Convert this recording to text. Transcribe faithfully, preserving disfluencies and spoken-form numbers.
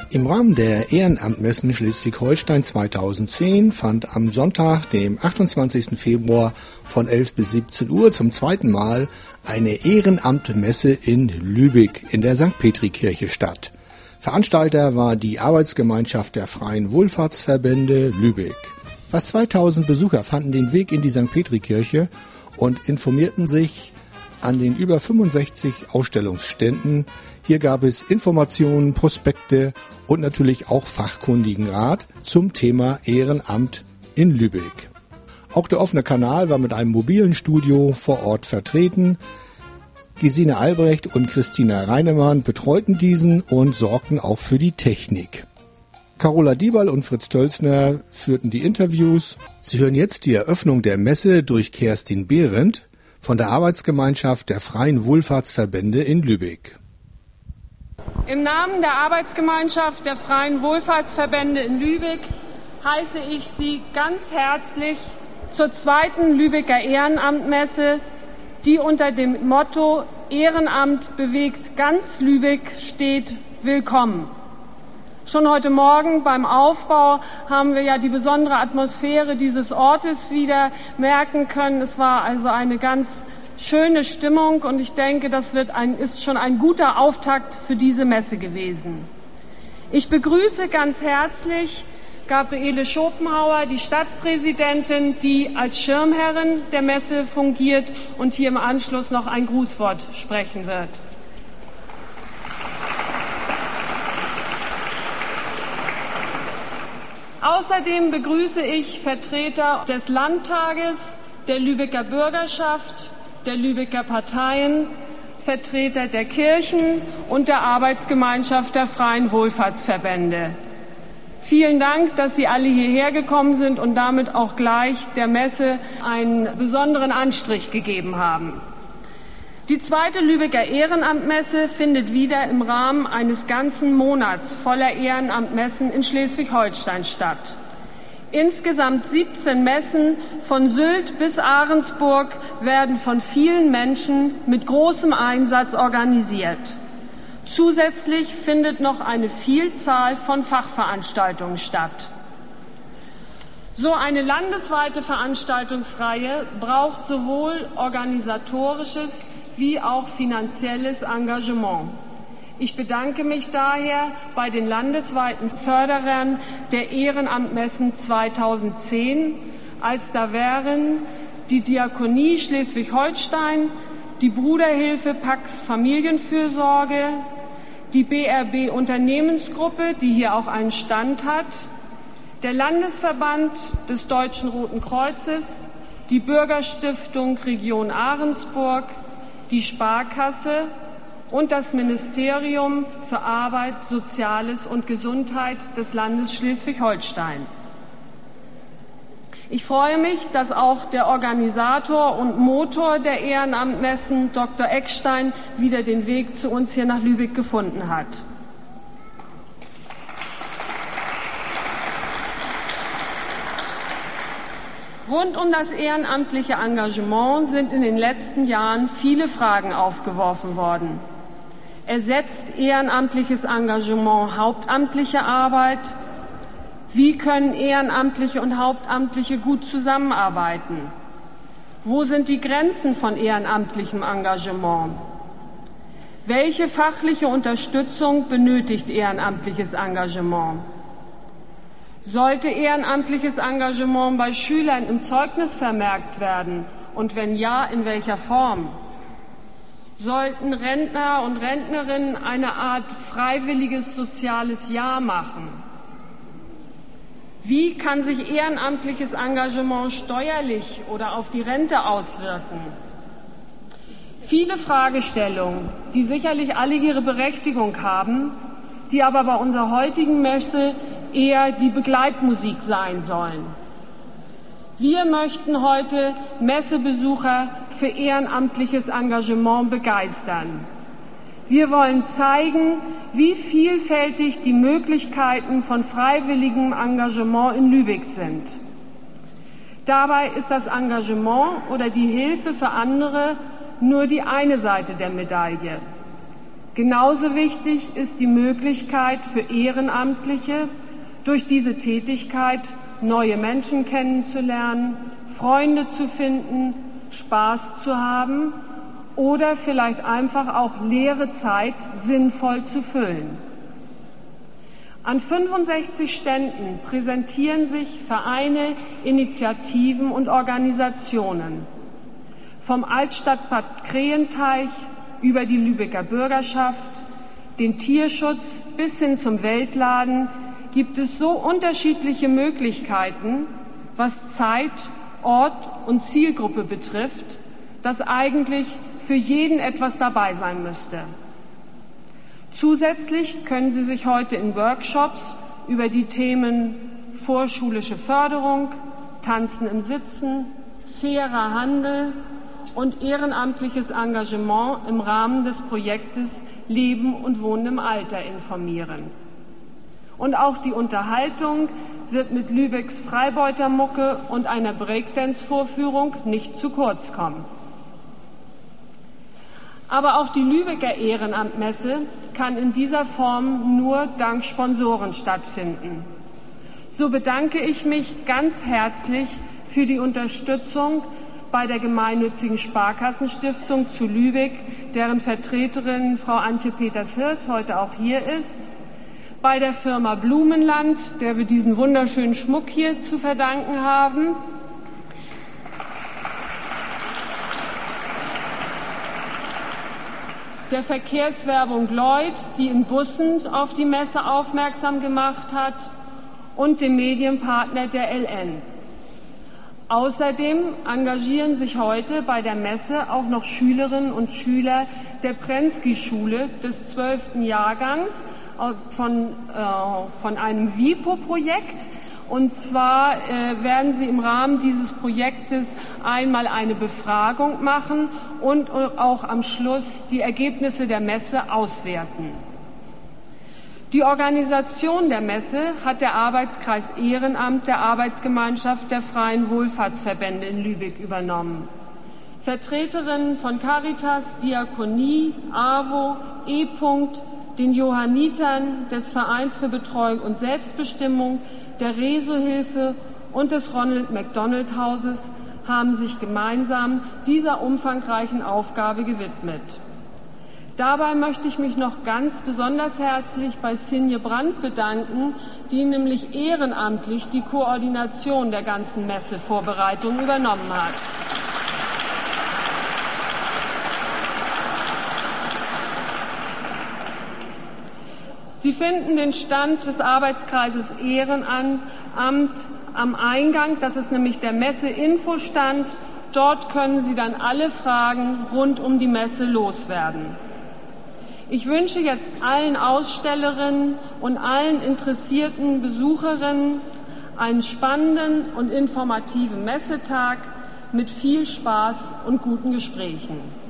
Im Rahmen der Ehrenamtmessen Schleswig-Holstein zweitausendzehn fand am Sonntag, dem achtundzwanzigsten Februar von elf bis siebzehn Uhr zum zweiten Mal eine Ehrenamtmesse in Lübeck in der Sankt Petri-Kirche statt. Veranstalter war die Arbeitsgemeinschaft der Freien Wohlfahrtsverbände Lübeck. Fast zweitausend Besucher fanden den Weg in die Sankt Petri-Kirche und informierten sich an den über fünfundsechzig Ausstellungsständen. Hier gab es Informationen, Prospekte und natürlich auch fachkundigen Rat zum Thema Ehrenamt in Lübeck. Auch der offene Kanal war mit einem mobilen Studio vor Ort vertreten. Gesine Albrecht und Christina Reinemann betreuten diesen und sorgten auch für die Technik. Carola Dieberl und Fritz Tölzner führten die Interviews. Sie hören jetzt die Eröffnung der Messe durch Kerstin Behrendt von der Arbeitsgemeinschaft der Freien Wohlfahrtsverbände in Lübeck. Im Namen der Arbeitsgemeinschaft der Freien Wohlfahrtsverbände in Lübeck heiße ich Sie ganz herzlich zur zweiten Lübecker Ehrenamtmesse, die unter dem Motto Ehrenamt bewegt ganz Lübeck steht, willkommen. Schon heute Morgen beim Aufbau haben wir ja die besondere Atmosphäre dieses Ortes wieder merken können. Es war also eine ganz schöne Stimmung und ich denke, das wird ein, ist schon ein guter Auftakt für diese Messe gewesen. Ich begrüße ganz herzlich Gabriele Schopenhauer, die Stadtpräsidentin, die als Schirmherrin der Messe fungiert und hier im Anschluss noch ein Grußwort sprechen wird. Außerdem begrüße ich Vertreter des Landtages, der Lübecker Bürgerschaft, der Lübecker Parteien, Vertreter der Kirchen und der Arbeitsgemeinschaft der Freien Wohlfahrtsverbände. Vielen Dank, dass Sie alle hierher gekommen sind und damit auch gleich der Messe einen besonderen Anstrich gegeben haben. Die zweite Lübecker Ehrenamtmesse findet wieder im Rahmen eines ganzen Monats voller Ehrenamtmessen in Schleswig-Holstein statt. Insgesamt siebzehn Messen von Sylt bis Ahrensburg werden von vielen Menschen mit großem Einsatz organisiert. Zusätzlich findet noch eine Vielzahl von Fachveranstaltungen statt. So eine landesweite Veranstaltungsreihe braucht sowohl organisatorisches wie auch finanzielles Engagement. Ich bedanke mich daher bei den landesweiten Förderern der Ehrenamtmessen zweitausendzehn, als da wären die Diakonie Schleswig-Holstein, die Bruderhilfe Pax Familienfürsorge, die B R B Unternehmensgruppe, die hier auch einen Stand hat, der Landesverband des Deutschen Roten Kreuzes, die Bürgerstiftung Region Ahrensburg, die Sparkasse und das Ministerium für Arbeit, Soziales und Gesundheit des Landes Schleswig-Holstein. Ich freue mich, dass auch der Organisator und Motor der Ehrenamtmessen, Doktor Eckstein, wieder den Weg zu uns hier nach Lübeck gefunden hat. Rund um das ehrenamtliche Engagement sind in den letzten Jahren viele Fragen aufgeworfen worden. Ersetzt ehrenamtliches Engagement hauptamtliche Arbeit? Wie können Ehrenamtliche und Hauptamtliche gut zusammenarbeiten? Wo sind die Grenzen von ehrenamtlichem Engagement? Welche fachliche Unterstützung benötigt ehrenamtliches Engagement? Sollte ehrenamtliches Engagement bei Schülern im Zeugnis vermerkt werden? Und wenn ja, in welcher Form? Sollten Rentner und Rentnerinnen eine Art freiwilliges soziales Jahr machen? Wie kann sich ehrenamtliches Engagement steuerlich oder auf die Rente auswirken? Viele Fragestellungen, die sicherlich alle ihre Berechtigung haben, die aber bei unserer heutigen Messe eher die Begleitmusik sein sollen. Wir möchten heute Messebesucher für ehrenamtliches Engagement begeistern. Wir wollen zeigen, wie vielfältig die Möglichkeiten von freiwilligem Engagement in Lübeck sind. Dabei ist das Engagement oder die Hilfe für andere nur die eine Seite der Medaille. Genauso wichtig ist die Möglichkeit für Ehrenamtliche, durch diese Tätigkeit neue Menschen kennenzulernen, Freunde zu finden, Spaß zu haben oder vielleicht einfach auch leere Zeit sinnvoll zu füllen. An fünfundsechzig Ständen präsentieren sich Vereine, Initiativen und Organisationen. Vom Altstadtbad Krähenteich über die Lübecker Bürgerschaft, den Tierschutz bis hin zum Weltladen gibt es so unterschiedliche Möglichkeiten, was Zeit, Ort und Zielgruppe betrifft, dass eigentlich für jeden etwas dabei sein müsste. Zusätzlich können Sie sich heute in Workshops über die Themen vorschulische Förderung, Tanzen im Sitzen, fairer Handel und ehrenamtliches Engagement im Rahmen des Projektes Leben und Wohnen im Alter informieren. Und auch die Unterhaltung wird mit Lübecks Freibeutermucke und einer Breakdance-Vorführung nicht zu kurz kommen. Aber auch die Lübecker Ehrenamtmesse kann in dieser Form nur dank Sponsoren stattfinden. So bedanke ich mich ganz herzlich für die Unterstützung bei der gemeinnützigen Sparkassenstiftung zu Lübeck, deren Vertreterin Frau Antje Peters-Hirt heute auch hier ist, bei der Firma Blumenland, der wir diesen wunderschönen Schmuck hier zu verdanken haben, der Verkehrswerbung Lloyd, die in Bussen auf die Messe aufmerksam gemacht hat, und dem Medienpartner der L N. Außerdem engagieren sich heute bei der Messe auch noch Schülerinnen und Schüler der Prensky-Schule des zwölften Jahrgangs von, äh, von einem W I P O-Projekt. Und zwar äh, werden sie im Rahmen dieses Projektes einmal eine Befragung machen und auch am Schluss die Ergebnisse der Messe auswerten. Die Organisation der Messe hat der Arbeitskreis Ehrenamt der Arbeitsgemeinschaft der Freien Wohlfahrtsverbände in Lübeck übernommen. Vertreterinnen von Caritas, Diakonie, AWO, E-Punkt, den Johannitern, des Vereins für Betreuung und Selbstbestimmung, der Reso-Hilfe und des Ronald McDonald Hauses haben sich gemeinsam dieser umfangreichen Aufgabe gewidmet. Dabei möchte ich mich noch ganz besonders herzlich bei Sinje Brandt bedanken, die nämlich ehrenamtlich die Koordination der ganzen Messevorbereitung übernommen hat. Sie finden den Stand des Arbeitskreises Ehrenamt am Eingang. Das ist nämlich der Messe-Infostand. Dort können Sie dann alle Fragen rund um die Messe loswerden. Ich wünsche jetzt allen Ausstellerinnen und allen interessierten Besucherinnen einen spannenden und informativen Messetag mit viel Spaß und guten Gesprächen.